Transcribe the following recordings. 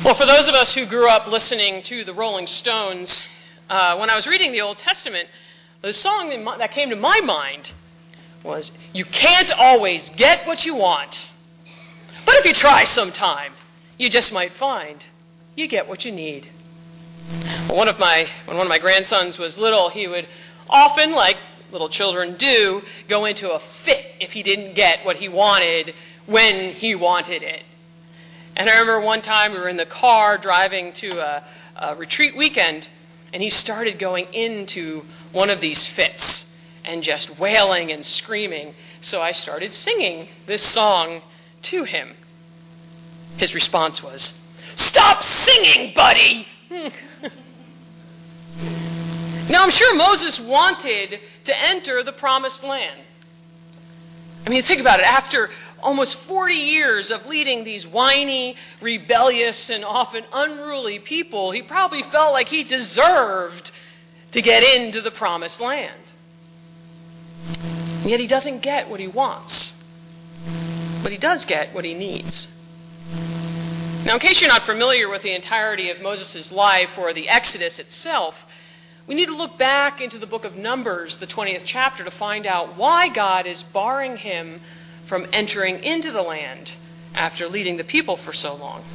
Well, for those of us who grew up listening to the Rolling Stones, when I was reading the Old Testament, the song that came to my mind was, "You can't always get what you want, but if you try sometime, you just might find you get what you need." Well, when one of my grandsons was little, he would often, like little children do, go into a fit if he didn't get what he wanted when he wanted it. And I remember one time we were in the car driving to a retreat weekend, and he started going into one of these fits and just wailing and screaming. So I started singing this song to him. His response was, "Stop singing, buddy!" Now, I'm sure Moses wanted to enter the promised land. I mean, think about it. After almost 40 years of leading these whiny, rebellious, and often unruly people, he probably felt like he deserved to get into the promised land. And yet he doesn't get what he wants. But he does get what he needs. Now, in case you're not familiar with the entirety of Moses' life or the Exodus itself, we need to look back into the book of Numbers, the 20th chapter, to find out why God is barring him from entering into the land after leading the people for so long.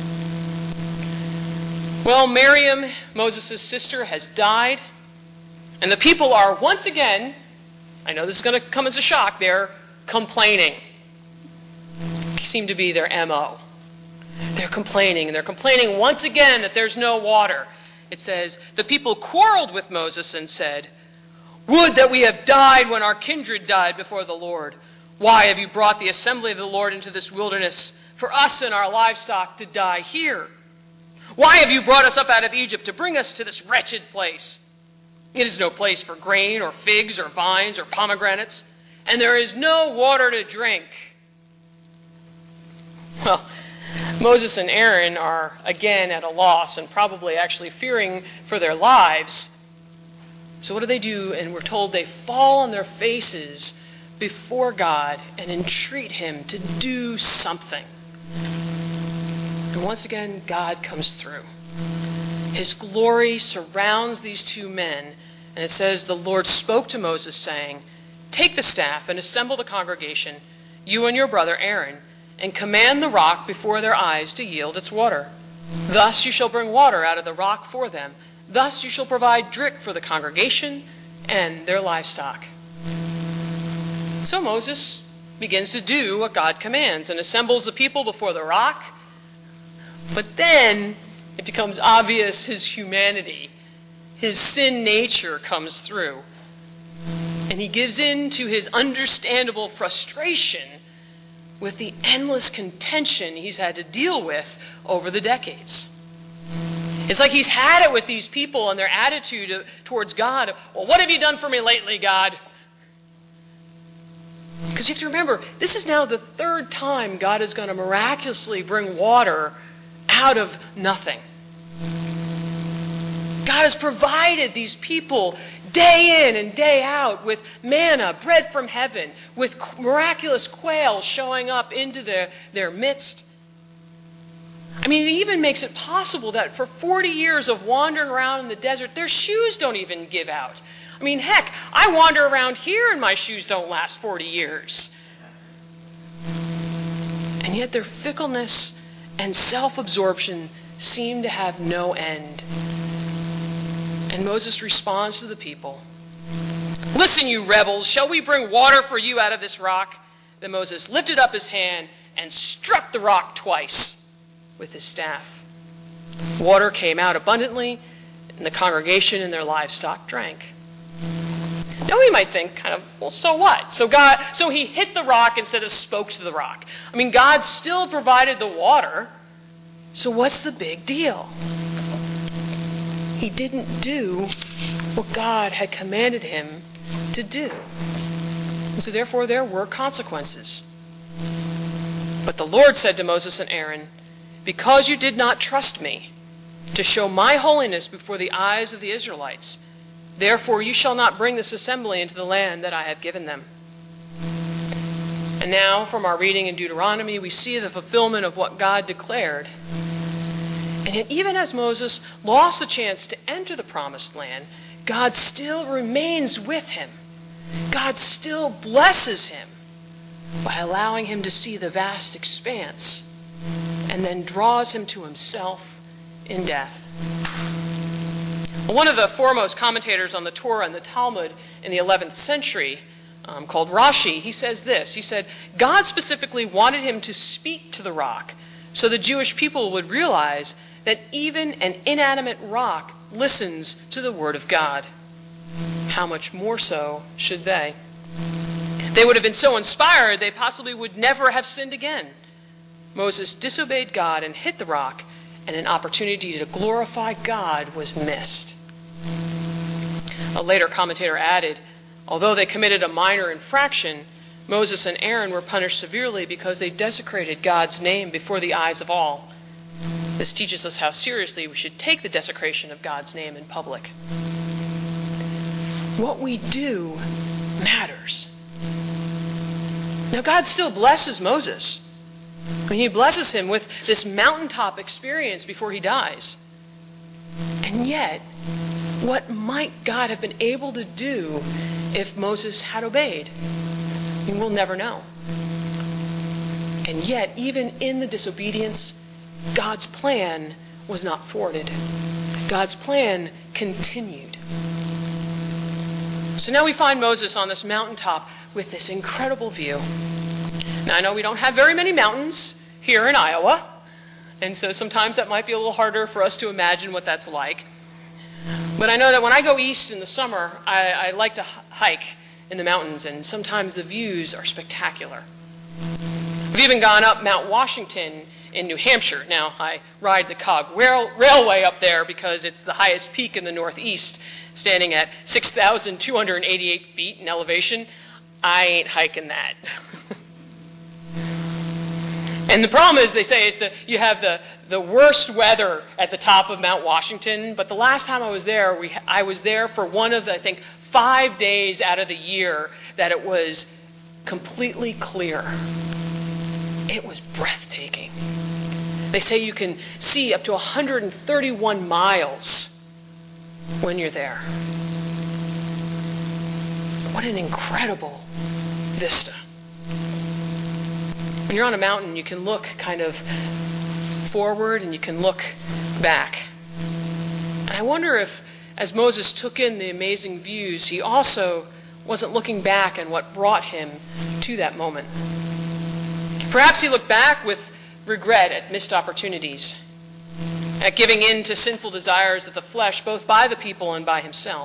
Well, Miriam, Moses' sister, has died, and the people are once again, I know this is going to come as a shock, they're complaining. It seemed to be their MO. They're complaining, and they're complaining once again that there's no water. It says, the people quarreled with Moses and said, "Would that we have died when our kindred died before the Lord. Why have you brought the assembly of the Lord into this wilderness for us and our livestock to die here? Why have you brought us up out of Egypt to bring us to this wretched place? It is no place for grain or figs or vines or pomegranates, and there is no water to drink." Well, Moses and Aaron are again at a loss and probably actually fearing for their lives. So what do? And we're told they fall on their faces before God and entreat him to do something. And once again, God comes through. His glory surrounds these two men, and it says, the Lord spoke to Moses, saying, "Take the staff and assemble the congregation, you and your brother Aaron, and command the rock before their eyes to yield its water. Thus you shall bring water out of the rock for them. Thus you shall provide drink for the congregation and their livestock." So Moses begins to do what God commands and assembles the people before the rock. But then it becomes obvious his humanity, his sin nature comes through. And he gives in to his understandable frustration with the endless contention he's had to deal with over the decades. It's like he's had it with these people and their attitude towards God. "Well, what have you done for me lately, God?" Because you have to remember, this is now the third time God is going to miraculously bring water out of nothing. God has provided these people day in and day out with manna, bread from heaven, with miraculous quail showing up into their midst. I mean, it even makes it possible that for 40 years of wandering around in the desert, their shoes don't even give out. I mean, heck, I wander around here and my shoes don't last 40 years. And yet their fickleness and self-absorption seem to have no end. And Moses responds to the people, "Listen, you rebels, shall we bring water for you out of this rock?" Then Moses lifted up his hand and struck the rock twice with his staff. Water came out abundantly, and the congregation and their livestock drank. Now we might think, well, so what? So he hit the rock instead of spoke to the rock. I mean, God still provided the water, so what's the big deal? He didn't do what God had commanded him to do. And so therefore there were consequences. But the Lord said to Moses and Aaron, "Because you did not trust me to show my holiness before the eyes of the Israelites, therefore you shall not bring this assembly into the land that I have given them." And now, from our reading in Deuteronomy, we see the fulfillment of what God declared. And yet, even as Moses lost the chance to enter the promised land, God still remains with him. God still blesses him by allowing him to see the vast expanse and then draws him to himself in death. One of the foremost commentators on the Torah and the Talmud in the 11th century, called Rashi, he says this. He said, God specifically wanted him to speak to the rock so the Jewish people would realize that even an inanimate rock listens to the word of God. How much more so should they? They would have been so inspired they possibly would never have sinned again. Moses disobeyed God and hit the rock, and an opportunity to glorify God was missed. A later commentator added, although they committed a minor infraction, Moses and Aaron were punished severely because they desecrated God's name before the eyes of all. This teaches us how seriously we should take the desecration of God's name in public. What we do matters. Now, God still blesses Moses. He blesses him with this mountaintop experience before he dies. And yet, what might God have been able to do if Moses had obeyed? We'll never know. And yet, even in the disobedience, God's plan was not thwarted. God's plan continued. So now we find Moses on this mountaintop with this incredible view. Now, I know we don't have very many mountains here in Iowa, and so sometimes that might be a little harder for us to imagine what that's like. But I know that when I go east in the summer, I like to hike in the mountains, and sometimes the views are spectacular. We've even gone up Mount Washington in New Hampshire. Now, I ride the Cog Railway up there because it's the highest peak in the Northeast, standing at 6,288 feet in elevation. I ain't hiking that. And the problem is, they say, you have the worst weather at the top of Mount Washington, but the last time I was there, I was there for one of the, 5 days out of the year that it was completely clear. It was breathtaking. They say you can see up to 131 miles when you're there. What an incredible vista. When you're on a mountain, you can look kind of forward and you can look back. And I wonder if, as Moses took in the amazing views, he also wasn't looking back on what brought him to that moment. Perhaps he looked back with regret at missed opportunities, at giving in to sinful desires of the flesh, both by the people and by himself.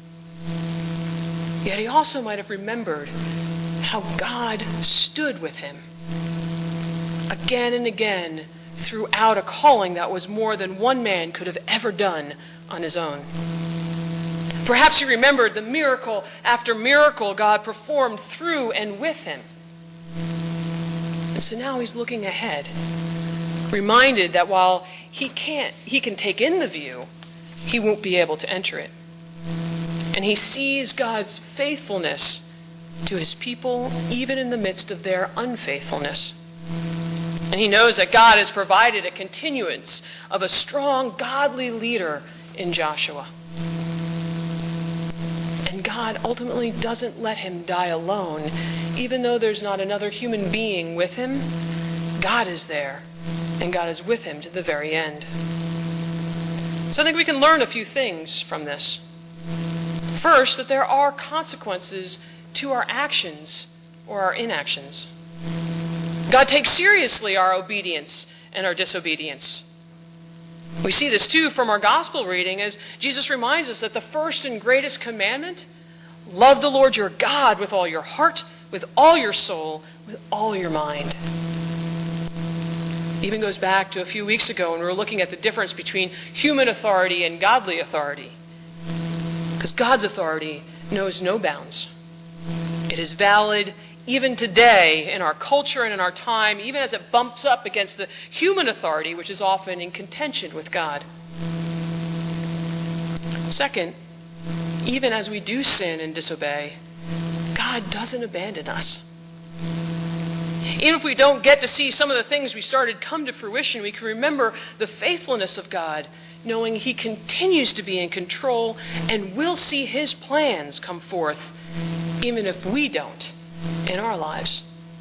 Yet he also might have remembered how God stood with him again and again throughout a calling that was more than one man could have ever done on his own. Perhaps he remembered the miracle after miracle God performed through and with him. And so now he's looking ahead, reminded that while he can take in the view, he won't be able to enter it. And he sees God's faithfulness to his people, even in the midst of their unfaithfulness. And he knows that God has provided a continuance of a strong, godly leader in Joshua. And God ultimately doesn't let him die alone. Even though there's not another human being with him, God is there, and God is with him to the very end. So I think we can learn a few things from this. First, that there are consequences to our actions or our inactions. God takes seriously our obedience and our disobedience. We see this too from our gospel reading as Jesus reminds us that the first and greatest commandment, love the Lord your God with all your heart, with all your soul, with all your mind. It even goes back to a few weeks ago when we were looking at the difference between human authority and godly authority. Because God's authority knows no bounds. It is valid even today in our culture and in our time, even as it bumps up against the human authority, which is often in contention with God. Second, even as we do sin and disobey, God doesn't abandon us. Even if we don't get to see some of the things we started come to fruition, we can remember the faithfulness of God, knowing He continues to be in control and will see His plans come forth, even if we don't in our lives.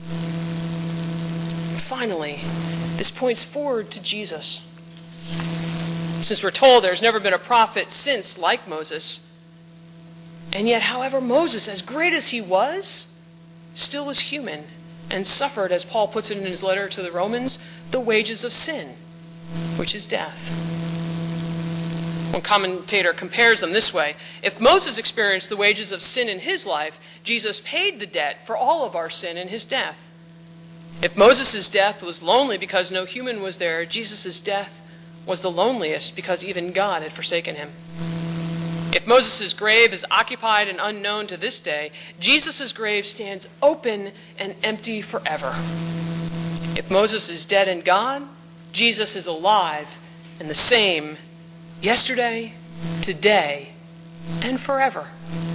Finally, this points forward to Jesus. Since we're told there's never been a prophet since like Moses, and yet, however, Moses, as great as he was, still was human and suffered, as Paul puts it in his letter to the Romans, the wages of sin, which is death. One commentator compares them this way: if Moses experienced the wages of sin in his life, Jesus paid the debt for all of our sin in his death. If Moses' death was lonely because no human was there, Jesus' death was the loneliest because even God had forsaken him. If Moses' grave is occupied and unknown to this day, Jesus' grave stands open and empty forever. If Moses is dead and gone, Jesus is alive and the same yesterday, today, and forever.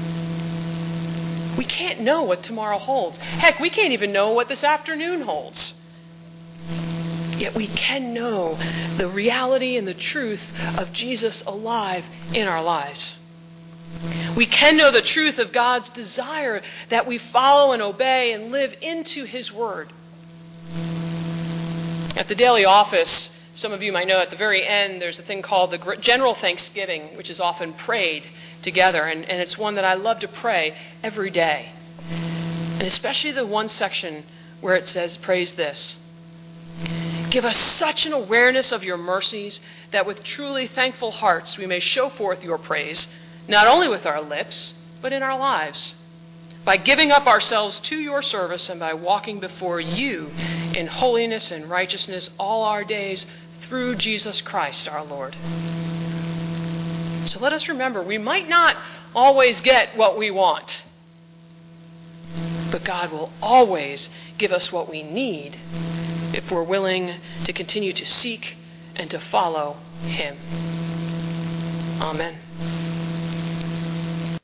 We can't know what tomorrow holds. Heck, we can't even know what this afternoon holds. Yet we can know the reality and the truth of Jesus alive in our lives. We can know the truth of God's desire that we follow and obey and live into His Word. At the daily office, some of you might know at the very end, there's a thing called the General Thanksgiving, which is often prayed together. And it's one that I love to pray every day. And especially the one section where it says, praise this. Give us such an awareness of your mercies that with truly thankful hearts we may show forth your praise, not only with our lips, but in our lives, by giving up ourselves to your service and by walking before you in holiness and righteousness all our days through Jesus Christ our Lord. So let us remember, we might not always get what we want, but God will always give us what we need if we're willing to continue to seek and to follow Him. Amen.